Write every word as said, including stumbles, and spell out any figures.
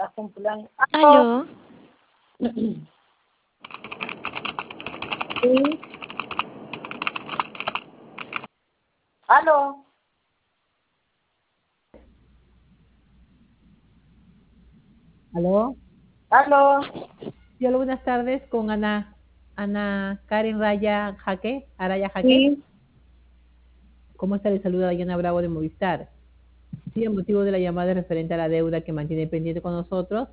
hacen plan. ¿Aló? Aló, Sí. ¿Aló? ¿Aló? ¿Aló? Sí, hola, buenas tardes con Ana, Ana Karen Raya Jaque, Araya Jaque. Sí. ¿Cómo está? Le saluda Diana Bravo de Movistar. Sí, el motivo de la llamada es referente a la deuda que mantiene pendiente con nosotros